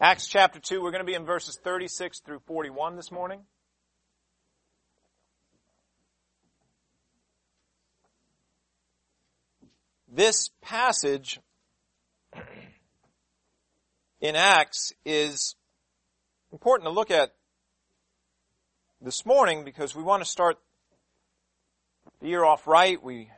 Acts chapter 2, we're going to be in verses 36 through 41 this morning. This passage in Acts is important to look at this morning because we want to start the year off right.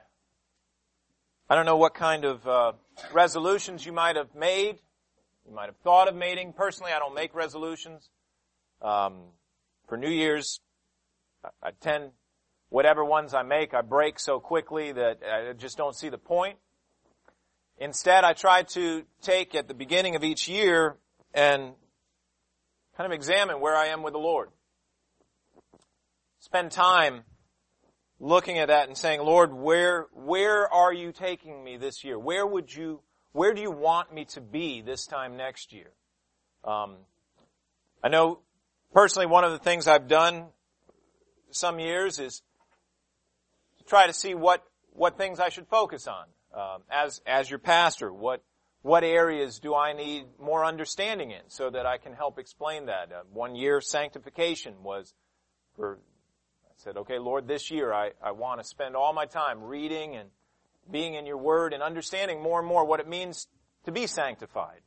I don't know what kind of resolutions you might have made. You might have thought of making. Personally, I don't make resolutions. For New Year's, I tend, whatever ones I make, I break so quickly that I just don't see the point. Instead, I try to take at the beginning of each year and kind of examine where I am with the Lord. Spend time looking at that and saying, Lord, where are you taking me this year? Where do you want me to be this time next year? I know personally one of the things I've done some years is to try to see what things I should focus on. As your pastor, what areas do I need more understanding in so that I can help explain that? 1 year sanctification was I said, okay, Lord, this year I want to spend all my time reading and being in your word and understanding more and more what it means to be sanctified.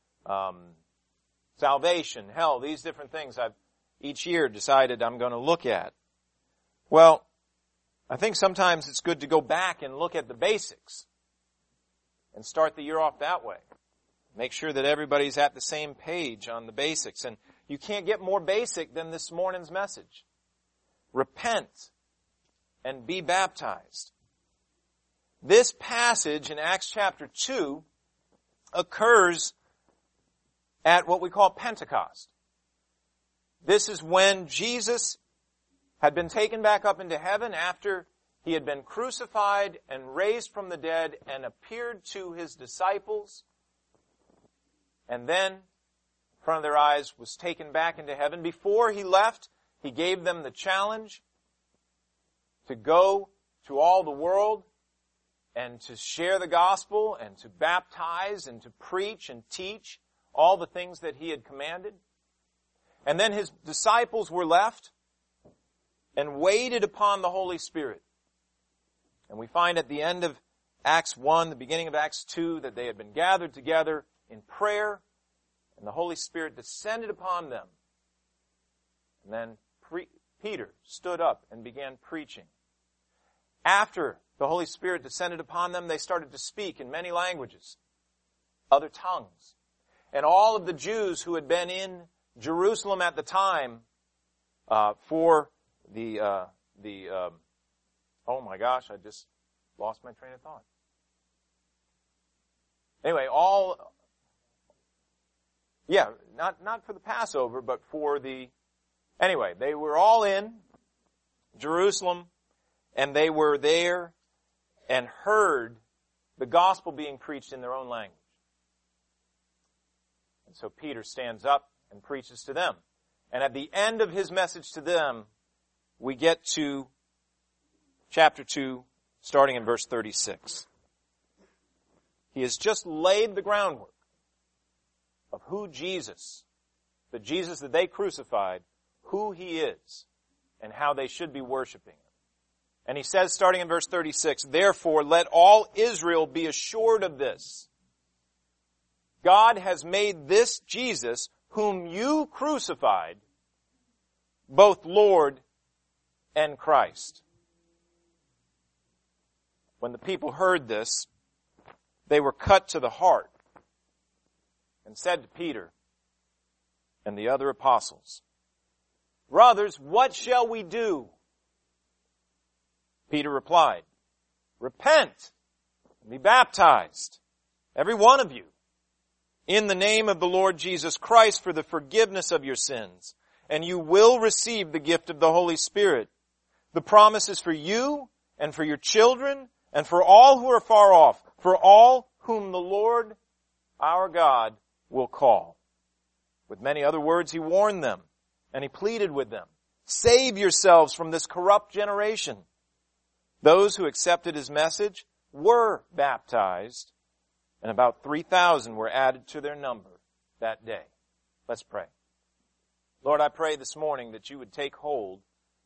Salvation, hell, these different things I've each year decided I'm going to look at. Well, I think sometimes it's good to go back and look at the basics and start the year off that way. Make sure that everybody's at the same page on the basics. And you can't get more basic than this morning's message. Repent and be baptized. This passage in Acts chapter 2 occurs at what we call Pentecost. This is when Jesus had been taken back up into heaven after he had been crucified and raised from the dead and appeared to his disciples, and then, in front of their eyes, was taken back into heaven. Before he left, he gave them the challenge to go to all the world and to share the gospel and to baptize and to preach and teach all the things that he had commanded. And then his disciples were left and waited upon the Holy Spirit. And we find at the end of Acts 1, the beginning of Acts 2, that they had been gathered together in prayer, and the Holy Spirit descended upon them. And then Peter stood up and began preaching. After the Holy Spirit descended upon them, they started to speak in many languages, other tongues. And all of the Jews who had been in Jerusalem at the time for oh my gosh, I just lost my train of thought. Anyway, not for the Passover, but anyway, they were all in Jerusalem, and they were there and heard the gospel being preached in their own language. And so Peter stands up and preaches to them. And at the end of his message to them, we get to chapter 2, starting in verse 36. He has just laid the groundwork of who Jesus, the Jesus that they crucified, who he is, and how they should be worshiping him. And he says, starting in verse 36, "Therefore let all Israel be assured of this. God has made this Jesus, whom you crucified, both Lord and Christ." When the people heard this, they were cut to the heart and said to Peter and the other apostles, "Brothers, what shall we do?" Peter replied, "Repent and be baptized, every one of you, in the name of the Lord Jesus Christ for the forgiveness of your sins, and you will receive the gift of the Holy Spirit. The promise is for you and for your children and for all who are far off, for all whom the Lord our God will call." With many other words he warned them, and he pleaded with them, "Save yourselves from this corrupt generation." Those who accepted his message were baptized, and about 3,000 were added to their number that day. Let's pray. Lord, I pray this morning that you would take hold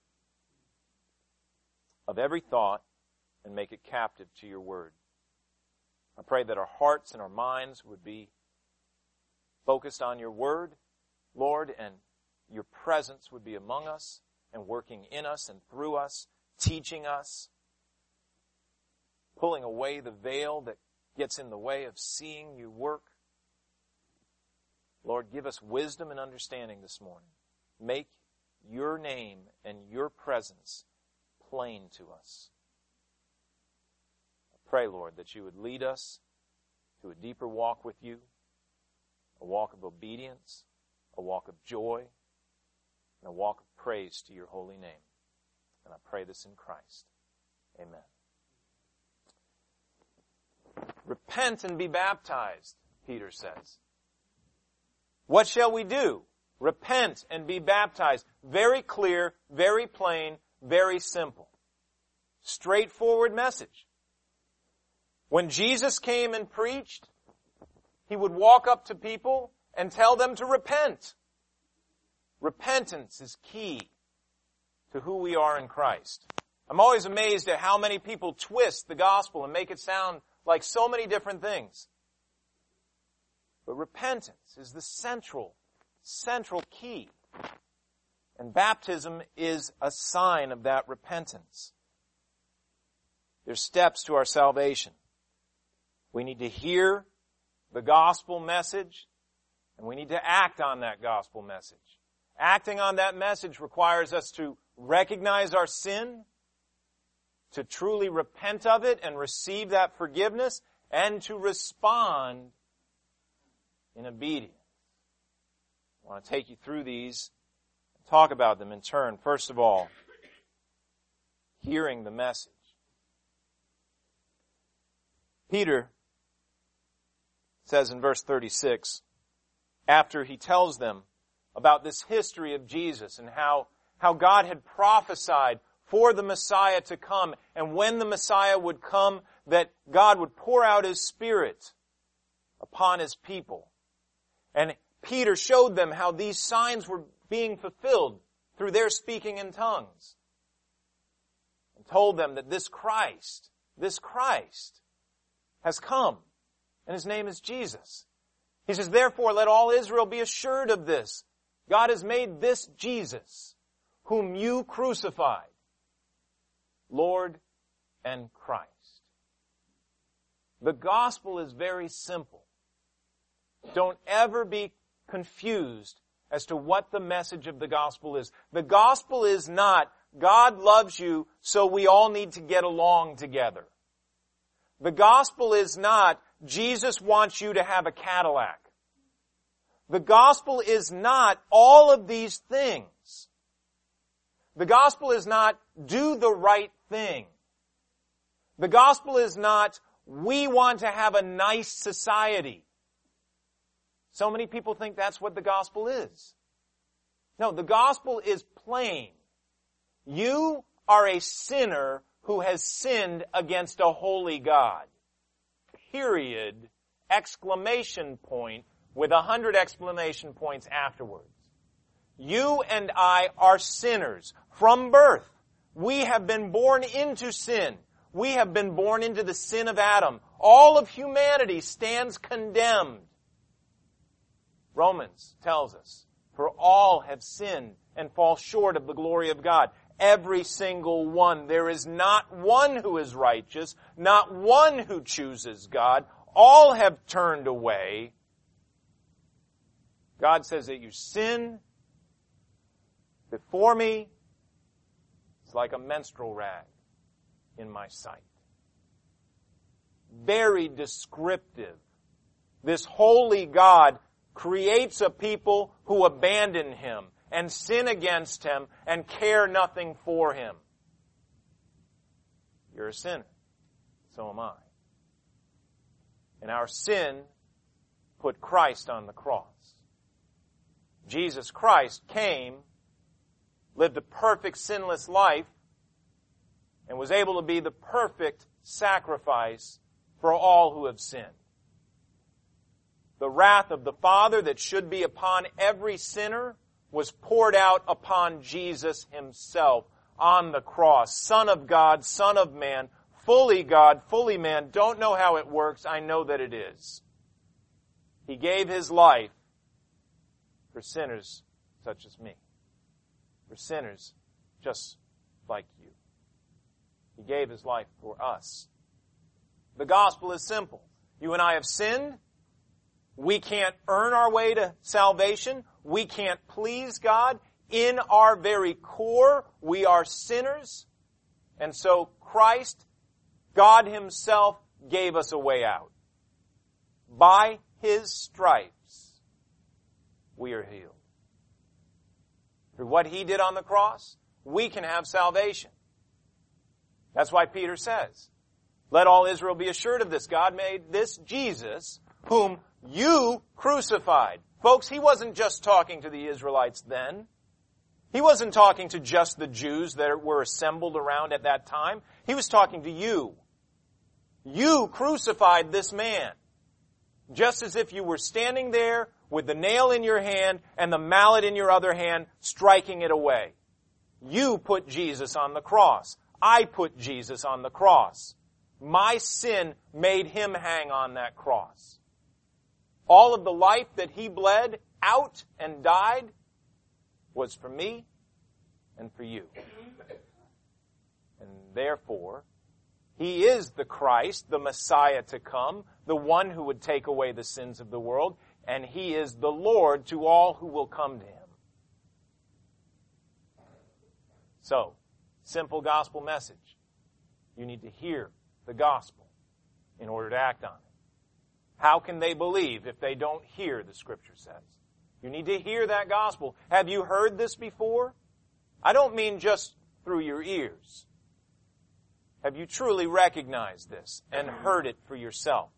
of every thought and make it captive to your word. I pray that our hearts and our minds would be focused on your word, Lord, and your presence would be among us and working in us and through us, teaching us, pulling away the veil that gets in the way of seeing you work. Lord, give us wisdom and understanding this morning. Make your name and your presence plain to us. I pray, Lord, that you would lead us to a deeper walk with you, a walk of obedience, a walk of joy, and a walk of praise to your holy name. And I pray this in Christ. Amen. Repent and be baptized, Peter says. What shall we do? Repent and be baptized. Very clear, very plain, very simple. Straightforward message. When Jesus came and preached, he would walk up to people and tell them to repent. Repentance is key to who we are in Christ. I'm always amazed at how many people twist the gospel and make it sound like so many different things. But repentance is the central key. And baptism is a sign of that repentance. There's steps to our salvation. We need to hear the gospel message, and we need to act on that gospel message. Acting on that message requires us to recognize our sin, to truly repent of it and receive that forgiveness, and to respond in obedience. I want to take you through these and talk about them in turn. First of all, hearing the message. Peter says in verse 36, after he tells them about this history of Jesus and how God had prophesied for the Messiah to come, and when the Messiah would come, that God would pour out His Spirit upon His people. And Peter showed them how these signs were being fulfilled through their speaking in tongues. And told them that this Christ has come, and His name is Jesus. He says, therefore, let all Israel be assured of this. God has made this Jesus, whom you crucified, Lord and Christ. The gospel is very simple. Don't ever be confused as to what the message of the gospel is. The gospel is not, God loves you, so we all need to get along together. The gospel is not, Jesus wants you to have a Cadillac. The gospel is not all of these things. The gospel is not, do the right thing. The gospel is not, we want to have a nice society. So many people think that's what the gospel is. No, the gospel is plain. You are a sinner who has sinned against a holy God. Period. Exclamation point with 100 exclamation points afterwards. You and I are sinners from birth. We have been born into sin. We have been born into the sin of Adam. All of humanity stands condemned. Romans tells us, for all have sinned and fall short of the glory of God. Every single one. There is not one who is righteous, not one who chooses God. All have turned away. God says that you sin before me. It's like a menstrual rag in my sight. Very descriptive. This holy God creates a people who abandon Him and sin against Him and care nothing for Him. You're a sinner. So am I. And our sin put Christ on the cross. Jesus Christ came, lived a perfect sinless life, and was able to be the perfect sacrifice for all who have sinned. The wrath of the Father that should be upon every sinner was poured out upon Jesus himself on the cross. Son of God, Son of man, fully God, fully man. Don't know how it works. I know that it is. He gave his life for sinners such as me. For sinners just like you. He gave his life for us. The gospel is simple. You and I have sinned. We can't earn our way to salvation. We can't please God. In our very core, we are sinners. And so Christ, God himself, gave us a way out. By his stripes, we are healed. Through what he did on the cross, we can have salvation. That's why Peter says, let all Israel be assured of this. God made this Jesus, whom you crucified. Folks, he wasn't just talking to the Israelites then. He wasn't talking to just the Jews that were assembled around at that time. He was talking to you. You crucified this man. Just as if you were standing there with the nail in your hand and the mallet in your other hand, striking it away. You put Jesus on the cross. I put Jesus on the cross. My sin made him hang on that cross. All of the life that he bled out and died was for me and for you. And therefore, he is the Christ, the Messiah to come, the one who would take away the sins of the world, and he is the Lord to all who will come to him. So, simple gospel message. You need to hear the gospel in order to act on it. How can they believe if they don't hear, the Scripture says? You need to hear that gospel. Have you heard this before? I don't mean just through your ears. Have you truly recognized this and heard it for yourself?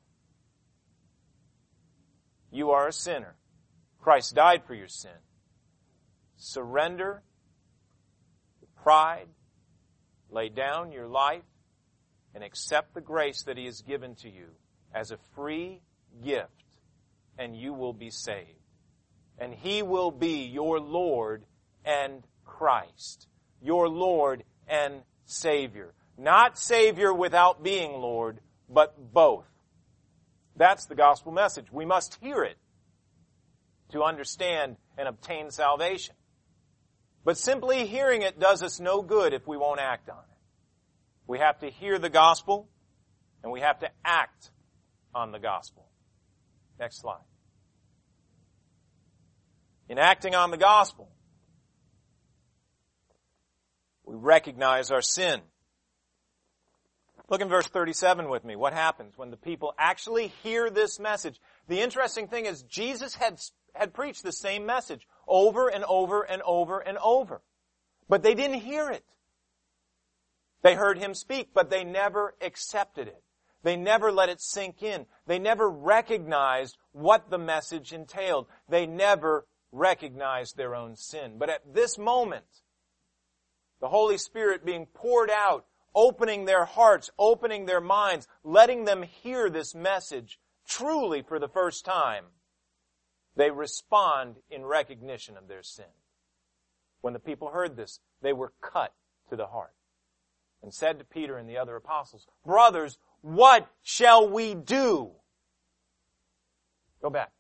You are a sinner. Christ died for your sin. Surrender the pride, lay down your life, and accept the grace that he has given to you as a free gift, and you will be saved. And he will be your Lord and Christ, your Lord and Savior. Not Savior without being Lord, but both. That's the gospel message. We must hear it to understand and obtain salvation. But simply hearing it does us no good if we won't act on it. We have to hear the gospel, and we have to act on the gospel. Next slide. In acting on the gospel, we recognize our sin. Look in verse 37 with me. What happens when the people actually hear this message? The interesting thing is Jesus had preached the same message over and over and over and over. But they didn't hear it. They heard him speak, but they never accepted it. They never let it sink in. They never recognized what the message entailed. They never recognized their own sin. But at this moment, the Holy Spirit being poured out, opening their hearts, opening their minds, letting them hear this message truly for the first time, they respond in recognition of their sin. When the people heard this, they were cut to the heart and said to Peter and the other apostles, "Brothers, what shall we do?" Go back.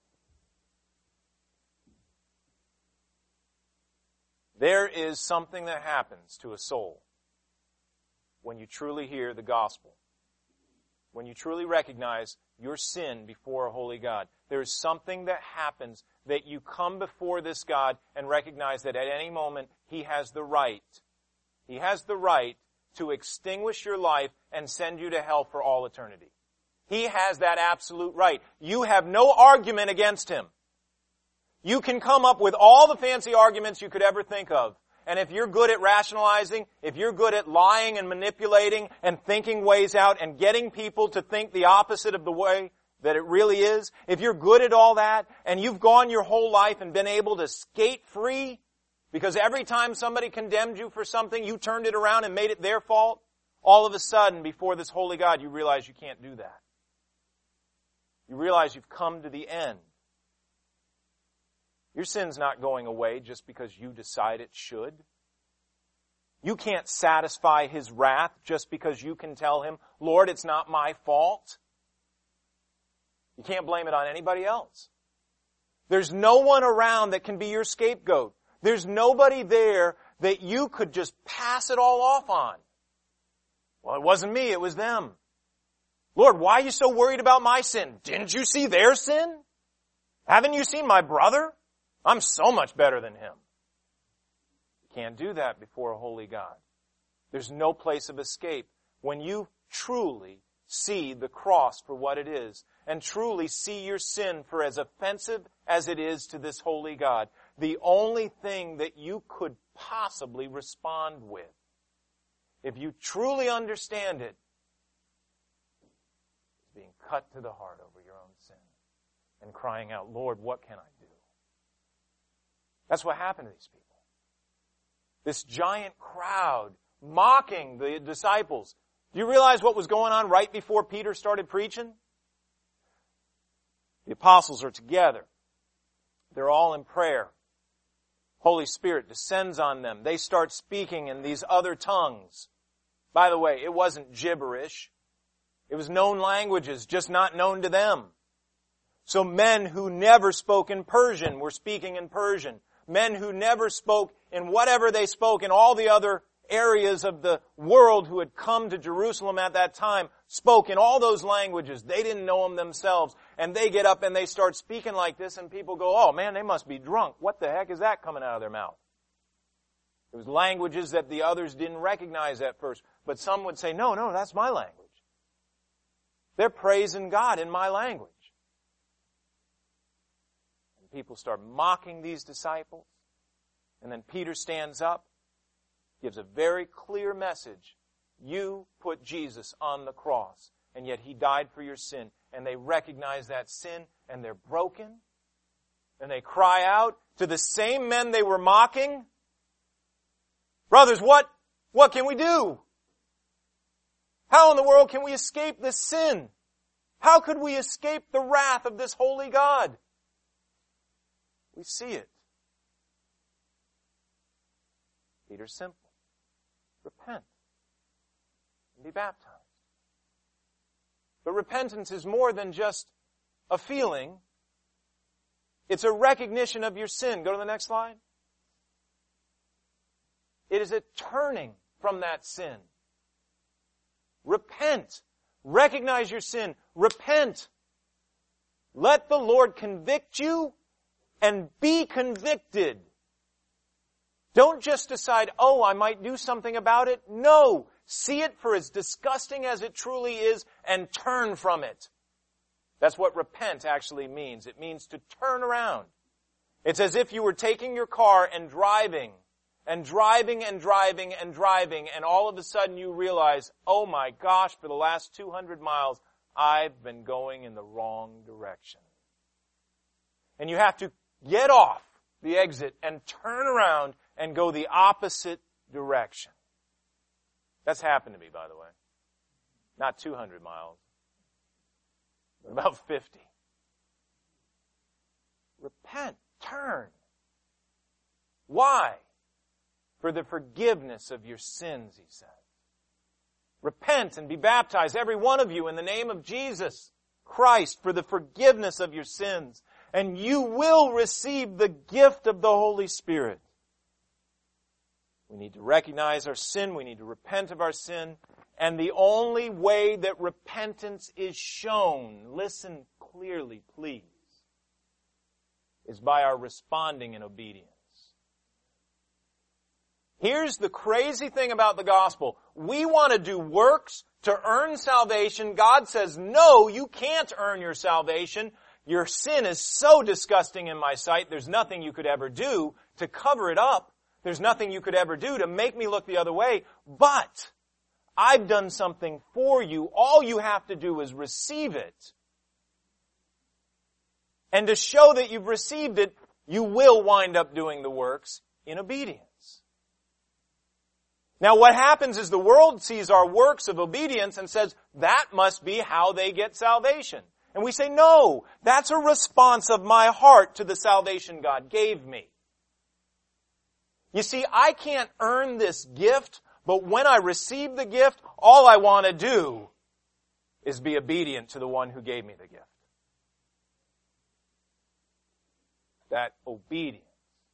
There is something that happens to a soul when you truly hear the gospel. When you truly recognize your sin before a holy God. There is something that happens that you come before this God and recognize that at any moment He has the right. He has the right to extinguish your life and send you to hell for all eternity. He has that absolute right. You have no argument against Him. You can come up with all the fancy arguments you could ever think of. And if you're good at rationalizing, if you're good at lying and manipulating and thinking ways out and getting people to think the opposite of the way that it really is, if you're good at all that and you've gone your whole life and been able to skate free because every time somebody condemned you for something, you turned it around and made it their fault, all of a sudden before this holy God, you realize you can't do that. You realize you've come to the end Your sin's not going away just because you decide it should. You can't satisfy His wrath just because you can tell Him, Lord, it's not my fault. You can't blame it on anybody else. There's no one around that can be your scapegoat. There's nobody there that you could just pass it all off on. Well, it wasn't me, it was them. Lord, why are you so worried about my sin? Didn't you see their sin? Haven't you seen my brother? I'm so much better than him. You can't do that before a holy God. There's no place of escape when you truly see the cross for what it is and truly see your sin for as offensive as it is to this holy God. The only thing that you could possibly respond with, if you truly understand it, is being cut to the heart over your own sin and crying out, Lord, what can I do? That's what happened to these people. This giant crowd mocking the disciples. Do you realize what was going on right before Peter started preaching? The apostles are together. They're all in prayer. Holy Spirit descends on them. They start speaking in these other tongues. By the way, it wasn't gibberish. It was known languages, just not known to them. So men who never spoke in Persian were speaking in Persian. Men who never spoke in whatever they spoke in all the other areas of the world who had come to Jerusalem at that time spoke in all those languages. They didn't know them themselves. And they get up and they start speaking like this and people go, oh man, they must be drunk. What the heck is that coming out of their mouth? It was languages that the others didn't recognize at first. But some would say, no, that's my language. They're praising God in my language. And people start mocking these disciples. And then Peter stands up, gives a very clear message. You put Jesus on the cross, and yet He died for your sin. And they recognize that sin, and they're broken. And they cry out to the same men they were mocking, brothers, what can we do? How in the world can we escape this sin? How could we escape the wrath of this holy God? We see it. Peter's simple. Repent and be baptized. But repentance is more than just a feeling. It's a recognition of your sin. Go to the next slide. It is a turning from that sin. Repent. Recognize your sin. Repent. Let the Lord convict you and be convicted. Don't just decide, I might do something about it. No. See it for as disgusting as it truly is and turn from it. That's what repent actually means. It means to turn around. It's as if you were taking your car and driving, and all of a sudden you realize, oh my gosh, for the last 200 miles, I've been going in the wrong direction. And you have to get off the exit and turn around and go the opposite direction. That's happened to me, by the way. Not 200 miles, but about 50. Repent. Turn. Why? For the forgiveness of your sins, he says. Repent and be baptized, every one of you, in the name of Jesus Christ, for the forgiveness of your sins. And you will receive the gift of the Holy Spirit. We need to recognize our sin. We need to repent of our sin. And the only way that repentance is shown, listen clearly, please, is by our responding in obedience. Here's the crazy thing about the gospel. We want to do works to earn salvation. God says, no, you can't earn your salvation. Your sin is so disgusting in my sight, there's nothing you could ever do to cover it up. There's nothing you could ever do to make me look the other way. But I've done something for you. All you have to do is receive it. And to show that you've received it, you will wind up doing the works in obedience. Now what happens is the world sees our works of obedience and says, that must be how they get salvation. And we say, no, that's a response of my heart to the salvation God gave me. You see, I can't earn this gift, but when I receive the gift, all I want to do is be obedient to the one who gave me the gift. That obedience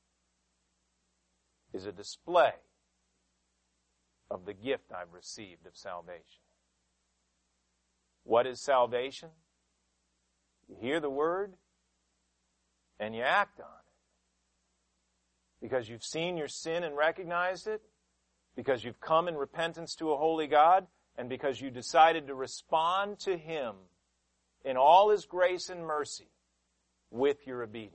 is a display of the gift I've received of salvation. What is salvation? You hear the word and you act on it. Because you've seen your sin and recognized it, because you've come in repentance to a holy God, and because you decided to respond to Him in all His grace and mercy with your obedience.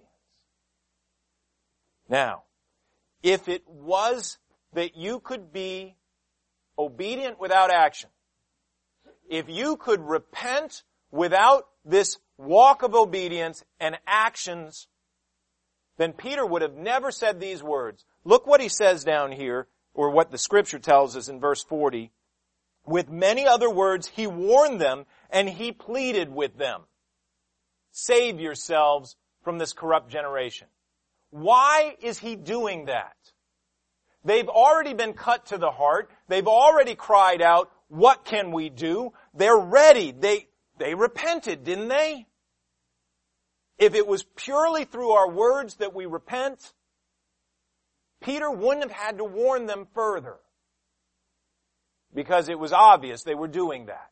Now, if it was that you could be obedient without action, if you could repent without this walk of obedience and actions, then Peter would have never said these words. Look what he says down here, or what the Scripture tells us in verse 40. With many other words, he warned them and he pleaded with them. Save yourselves from this corrupt generation. Why is he doing that? They've already been cut to the heart. They've already cried out, what can we do? They're ready. They repented, didn't they? If it was purely through our words that we repent, Peter wouldn't have had to warn them further. Because it was obvious they were doing that.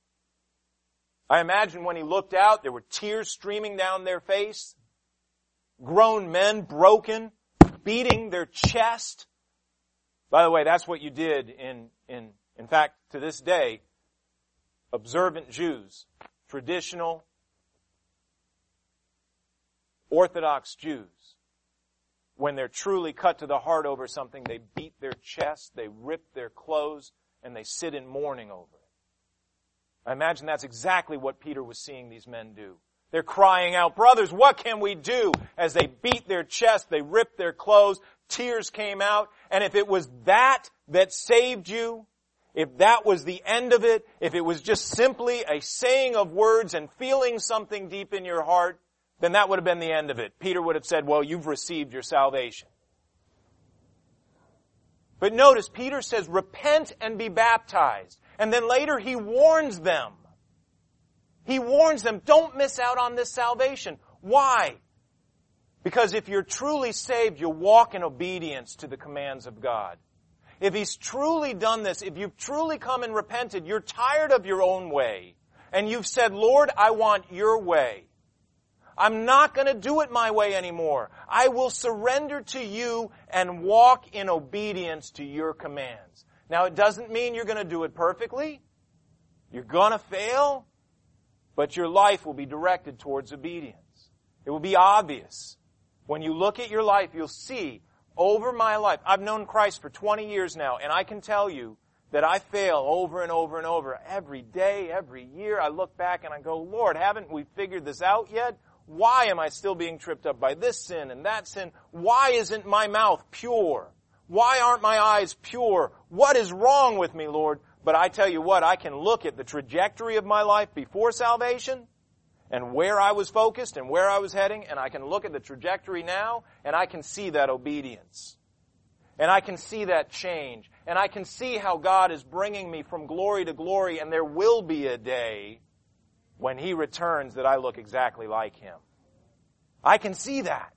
I imagine when he looked out, there were tears streaming down their face. Grown men broken, beating their chest. By the way, that's what you did in fact, to this day, observant Jews, traditional, Orthodox Jews, when they're truly cut to the heart over something, they beat their chest, they rip their clothes, and they sit in mourning over it. I imagine that's exactly what Peter was seeing these men do. They're crying out, brothers, what can we do? As they beat their chest, they ripped their clothes, tears came out, and if it was that saved you, if that was the end of it, if it was just simply a saying of words and feeling something deep in your heart, then that would have been the end of it. Peter would have said, well, you've received your salvation. But notice, Peter says, repent and be baptized. And then later he warns them. He warns them, don't miss out on this salvation. Why? Because if you're truly saved, you'll walk in obedience to the commands of God. If He's truly done this, if you've truly come and repented, you're tired of your own way. And you've said, Lord, I want your way. I'm not going to do it my way anymore. I will surrender to you and walk in obedience to your commands. Now, it doesn't mean you're going to do it perfectly. You're going to fail. But your life will be directed towards obedience. It will be obvious. When you look at your life, you'll see over my life. I've known Christ for 20 years now, and I can tell you that I fail over and over and over. Every day, every year, I look back and I go, Lord, haven't we figured this out yet? Why am I still being tripped up by this sin and that sin? Why isn't my mouth pure? Why aren't my eyes pure? What is wrong with me, Lord? But I tell you what, I can look at the trajectory of my life before salvation and where I was focused and where I was heading, and I can look at the trajectory now and I can see that obedience. And I can see that change. And I can see how God is bringing me from glory to glory, and there will be a day when He returns that I look exactly like Him. I can see that.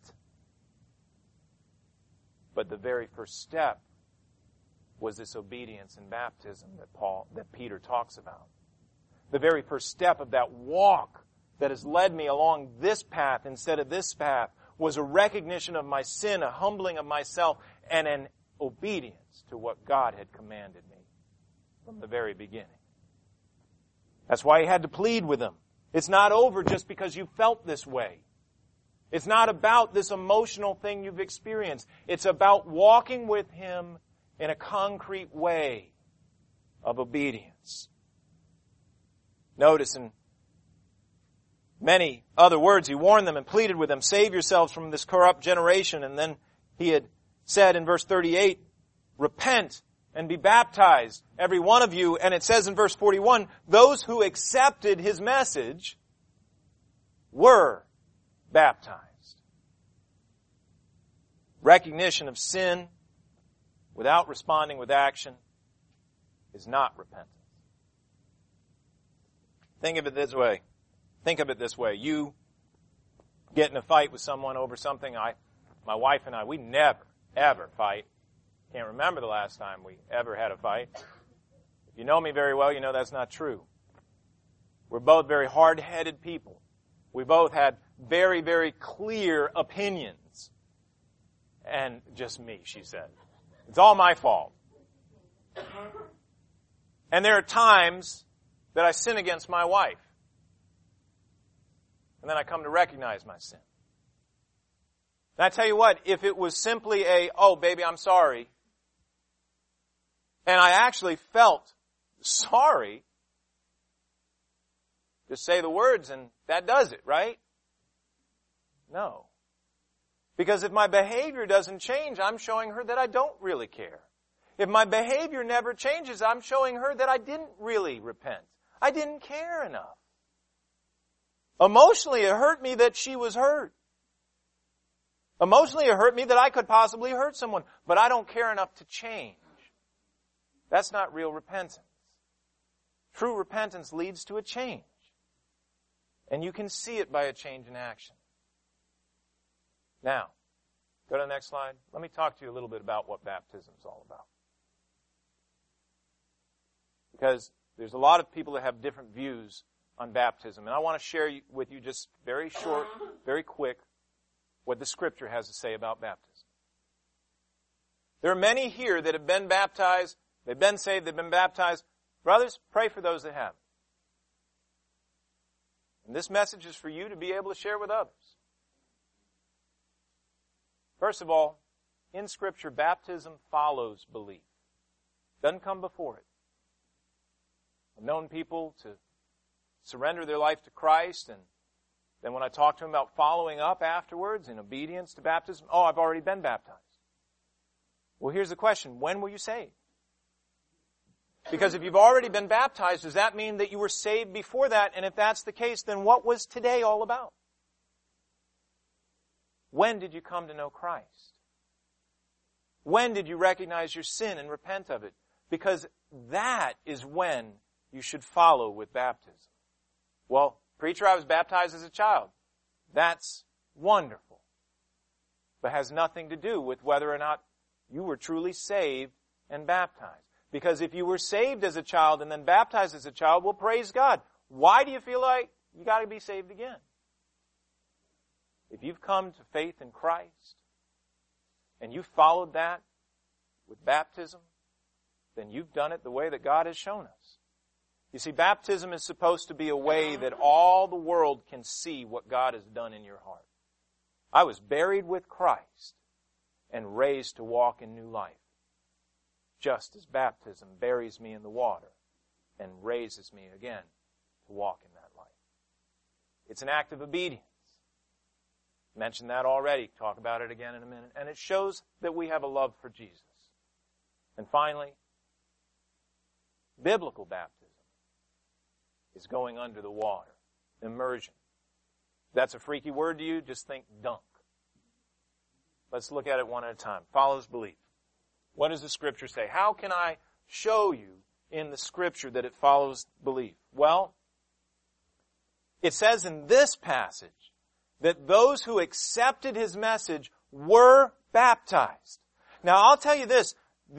But the very first step was this obedience in baptism that Peter talks about. The very first step of that walk that has led me along this path instead of this path was a recognition of my sin, a humbling of myself, and an obedience to what God had commanded me from the very beginning. That's why he had to plead with them. It's not over just because you felt this way. It's not about this emotional thing you've experienced. It's about walking with Him in a concrete way of obedience. Notice in many other words, he warned them and pleaded with them, save yourselves from this corrupt generation. And then he had said in verse 38, repent and be baptized, every one of you. And it says in verse 41, those who accepted his message were baptized. Recognition of sin without responding with action is not repentance. Think of it this way. You get in a fight with someone over something. My wife and I, we never, ever fight. Can't remember the last time we ever had a fight. If you know me very well, you know that's not true. We're both very hard-headed people. We both had very, very clear opinions. And just me, she said. It's all my fault. And there are times that I sin against my wife. And then I come to recognize my sin. And I tell you what, if it was simply oh, baby, I'm sorry, and I actually felt sorry, just say the words and that does it, right? No. Because if my behavior doesn't change, I'm showing her that I don't really care. If my behavior never changes, I'm showing her that I didn't really repent. I didn't care enough. Emotionally, it hurt me that she was hurt. Emotionally, it hurt me that I could possibly hurt someone, but I don't care enough to change. That's not real repentance. True repentance leads to a change. And you can see it by a change in action. Now, go to the next slide. Let me talk to you a little bit about what baptism is all about. Because there's a lot of people that have different views on baptism. And I want to share with you just very short, very quick, what the Scripture has to say about baptism. There are many here that have been baptized, they've been saved, they've been baptized. Brothers, pray for those that haven't. And this message is for you to be able to share with others. First of all, in Scripture, baptism follows belief. Doesn't come before it. I've known people to surrender their life to Christ, and then when I talk to them about following up afterwards in obedience to baptism, I've already been baptized. Well, here's the question. When were you saved? Because if you've already been baptized, does that mean that you were saved before that? And if that's the case, then what was today all about? When did you come to know Christ? When did you recognize your sin and repent of it? Because that is when you should follow with baptism. Well, preacher, I was baptized as a child. That's wonderful. But has nothing to do with whether or not you were truly saved and baptized. Because if you were saved as a child and then baptized as a child, well, praise God. Why do you feel like you got to be saved again? If you've come to faith in Christ and you followed that with baptism, then you've done it the way that God has shown us. You see, baptism is supposed to be a way that all the world can see what God has done in your heart. I was buried with Christ and raised to walk in new life, just as baptism buries me in the water and raises me again to walk in that life. It's an act of obedience. Mentioned that already. Talk about it again in a minute. And it shows that we have a love for Jesus. And finally, biblical baptism is going under the water. Immersion. If that's a freaky word to you, just think dunk. Let's look at it one at a time. Follows belief. What does the Scripture say? How can I show you in the Scripture that it follows belief? Well, it says in this passage that those who accepted his message were baptized. Now, I'll tell you this.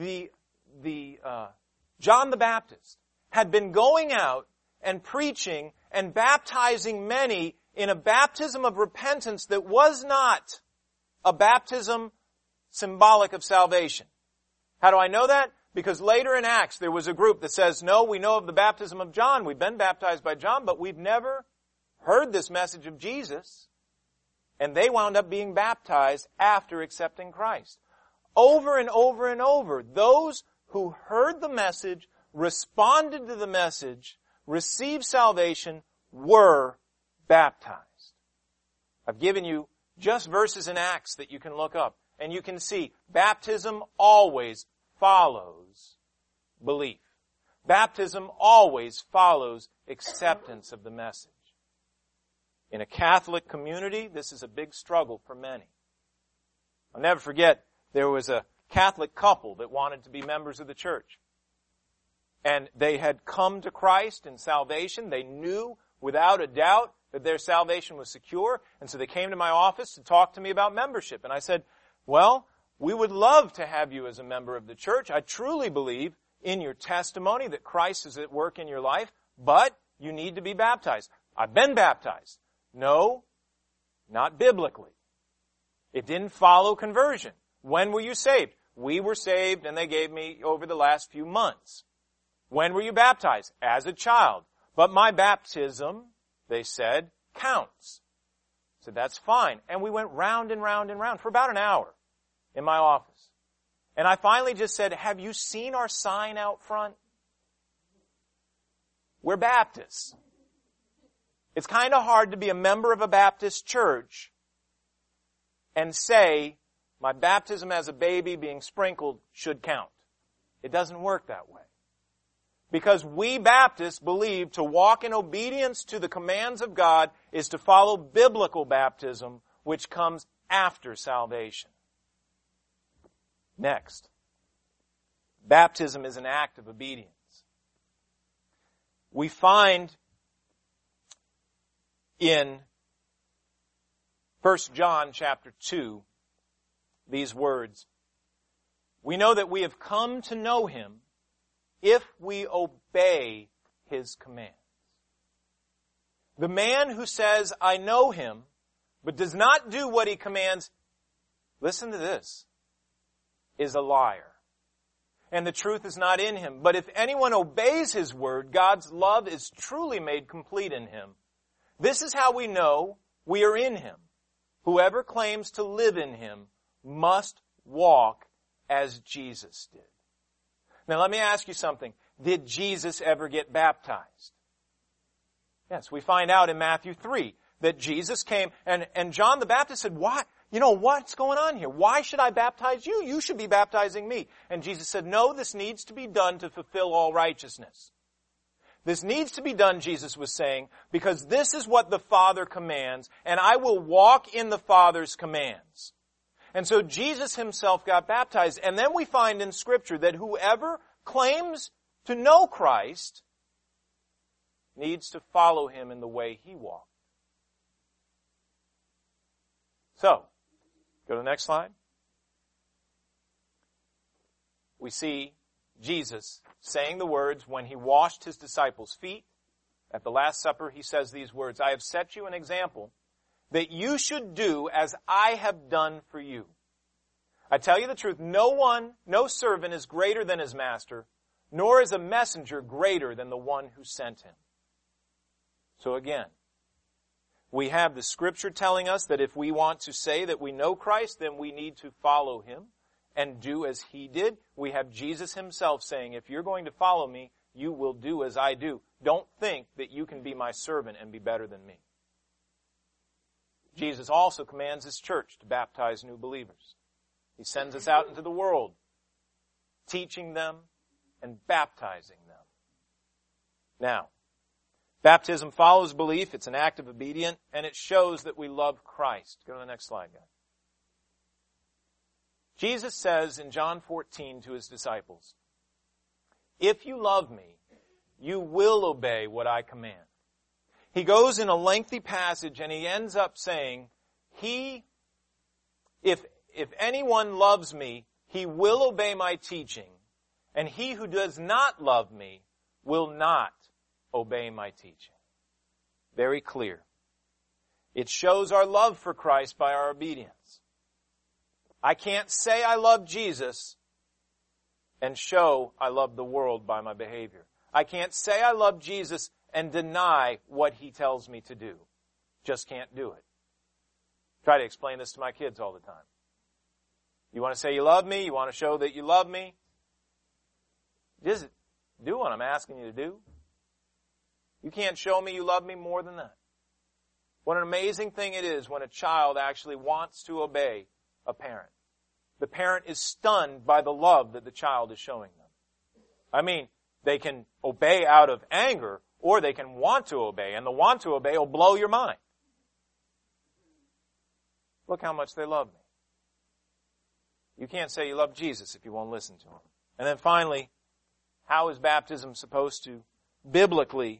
John the Baptist had been going out and preaching and baptizing many in a baptism of repentance that was not a baptism symbolic of salvation. How do I know that? Because later in Acts there was a group that says, no, we know of the baptism of John. We've been baptized by John, but we've never heard this message of Jesus. And they wound up being baptized after accepting Christ. Over and over and over, those who heard the message, responded to the message, received salvation, were baptized. I've given you just verses in Acts that you can look up. And you can see baptism always follows belief. Baptism always follows acceptance of the message. In a Catholic community, this is a big struggle for many. I'll never forget, there was a Catholic couple that wanted to be members of the church. And they had come to Christ in salvation. They knew without a doubt that their salvation was secure. And so they came to my office to talk to me about membership. And I said, well, we would love to have you as a member of the church. I truly believe in your testimony that Christ is at work in your life, but you need to be baptized. I've been baptized. No, not biblically. It didn't follow conversion. When were you saved? We were saved, and they gave me over the last few months. When were you baptized? As a child. But my baptism, they said, counts. I said, that's fine. And we went round and round and round for about an hour in my office. And I finally just said, have you seen our sign out front? We're Baptists. It's kind of hard to be a member of a Baptist church and say, my baptism as a baby being sprinkled should count. It doesn't work that way. Because we Baptists believe to walk in obedience to the commands of God is to follow biblical baptism, which comes after salvation. Next, baptism is an act of obedience. We find in 1 John chapter 2 these words, we know that we have come to know Him if we obey His commands. The man who says, I know Him, but does not do what He commands, listen to this, is a liar. And the truth is not in him. But if anyone obeys His word, God's love is truly made complete in him. This is how we know we are in Him. Whoever claims to live in Him must walk as Jesus did. Now let me ask you something. Did Jesus ever get baptized? Yes, we find out in Matthew 3 that Jesus came and John the Baptist said, "Why? You know, what's going on here? Why should I baptize you? You should be baptizing me." And Jesus said, "No, this needs to be done to fulfill all righteousness." This needs to be done, Jesus was saying, because this is what the Father commands, and I will walk in the Father's commands. And so Jesus Himself got baptized. And then we find in Scripture that whoever claims to know Christ needs to follow Him in the way He walked. So, go to the next slide. We see Jesus saying the words when He washed His disciples' feet. At the Last Supper, He says these words, "I have set you an example that you should do as I have done for you. I tell you the truth, no servant is greater than his master, nor is a messenger greater than the one who sent him." So again, we have the Scripture telling us that if we want to say that we know Christ, then we need to follow Him and do as He did. We have Jesus Himself saying, if you're going to follow me, you will do as I do. Don't think that you can be my servant and be better than me. Jesus also commands His church to baptize new believers. He sends us out into the world, teaching them and baptizing them. Now, baptism follows belief. It's an act of obedience, and it shows that we love Christ. Go to the next slide, guys. Jesus says in John 14 to His disciples, "If you love me, you will obey what I command." He goes in a lengthy passage and he ends up saying, if anyone loves me, he will obey my teaching, and he who does not love me will not obey my teaching. Very clear. It shows our love for Christ by our obedience. I can't say I love Jesus and show I love the world by my behavior. I can't say I love Jesus and deny what He tells me to do. Just can't do it. Try to explain this to my kids all the time. You want to say you love me? You want to show that you love me? Just do what I'm asking you to do. You can't show me you love me more than that. What an amazing thing it is when a child actually wants to obey a parent. The parent is stunned by the love that the child is showing them. I mean, they can obey out of anger, or they can want to obey, and the want to obey will blow your mind. Look how much they love me. You can't say you love Jesus if you won't listen to Him. And then finally, how is baptism supposed to biblically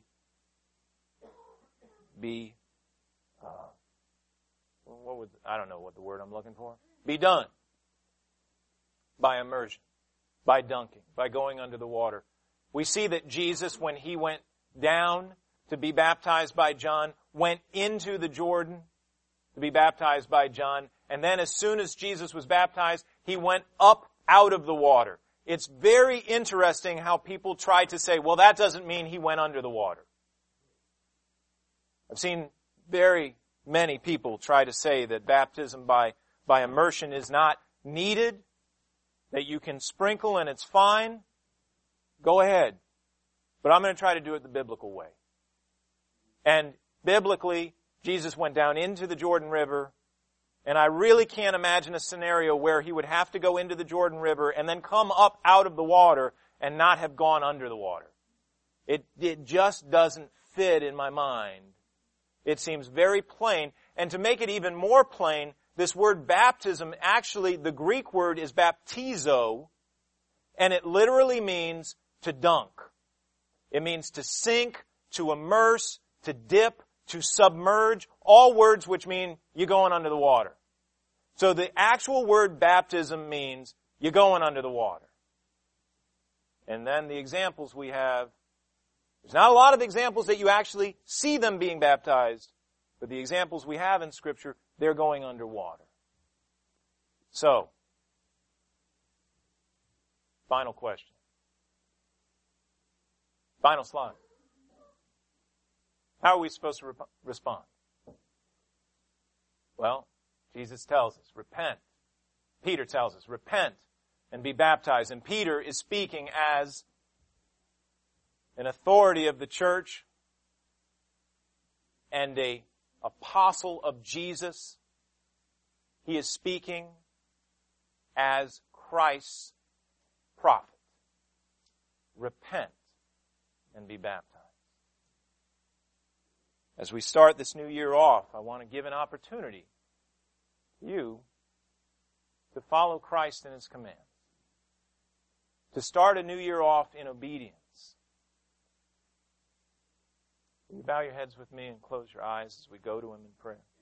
be, I don't know what the word I'm looking for, be done? By immersion, by dunking, by going under the water. We see that Jesus, when He went down to be baptized by John, went into the Jordan to be baptized by John, and then as soon as Jesus was baptized, He went up out of the water. It's very interesting how people try to say, well, that doesn't mean He went under the water. I've seen very many people try to say that baptism by immersion is not needed, that you can sprinkle and it's fine. Go ahead. But I'm going to try to do it the biblical way. And biblically, Jesus went down into the Jordan River, and I really can't imagine a scenario where He would have to go into the Jordan River and then come up out of the water and not have gone under the water. It just doesn't fit in my mind. It seems very plain. And to make it even more plain, this word baptism, actually, the Greek word is baptizo, and it literally means to dunk. It means to sink, to immerse, to dip, to submerge, all words which mean you're going under the water. So the actual word baptism means you're going under the water. And then the examples we have, there's not a lot of examples that you actually see them being baptized, but the examples we have in Scripture, they're going underwater. So, final question. Final slide. How are we supposed to respond? Well, Jesus tells us, repent. Peter tells us, repent and be baptized. And Peter is speaking as an authority of the church and an apostle of Jesus. He is speaking as Christ's prophet. Repent and be baptized. As we start this new year off, I want to give an opportunity to you to follow Christ in His commands. To start a new year off in obedience. Will you bow your heads with me and close your eyes as we go to Him in prayer?